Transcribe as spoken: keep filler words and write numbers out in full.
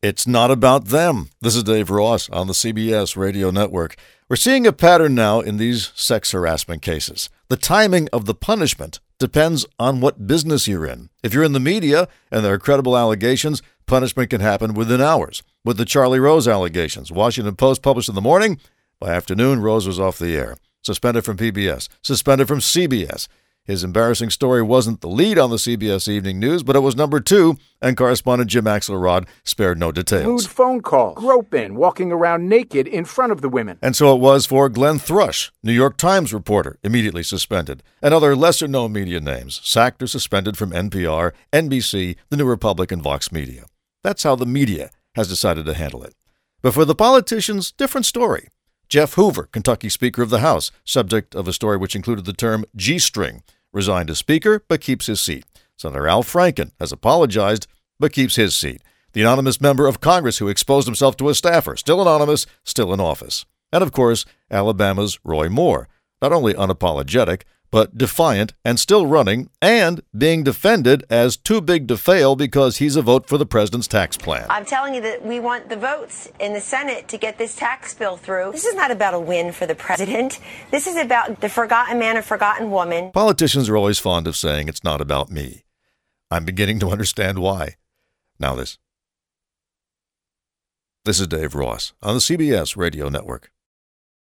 It's not about them. This is Dave Ross on the C B S Radio Network. We're seeing a pattern now in these sex harassment cases. The timing of the punishment depends on what business you're in. If you're in the media and there are credible allegations, punishment can happen within hours. With the Charlie Rose allegations, Washington Post published in the morning. By afternoon, Rose was off the air. Suspended from P B S. Suspended from C B S. His embarrassing story wasn't the lead on the C B S Evening News, but it was number two, and correspondent Jim Axelrod spared no details. Lewd phone calls, groping, walking around naked in front of the women. And so it was for Glenn Thrush, New York Times reporter, immediately suspended. And other lesser-known media names, sacked or suspended from N P R, N B C, the New Republic, and Vox Media. That's how the media has decided to handle it. But for the politicians, different story. Jeff Hoover, Kentucky Speaker of the House, subject of a story which included the term G-string, resigned as Speaker but keeps his seat. Senator Al Franken has apologized but keeps his seat. The anonymous member of Congress who exposed himself to a staffer, still anonymous, still in office. And of course, Alabama's Roy Moore, not only unapologetic, but defiant and still running and being defended as too big to fail because he's a vote for the president's tax plan. I'm telling you that we want the votes in the Senate to get this tax bill through. This is not about a win for the president. This is about the forgotten man or forgotten woman. Politicians are always fond of saying it's not about me. I'm beginning to understand why. Now this. This is Dave Ross on the C B S Radio Network.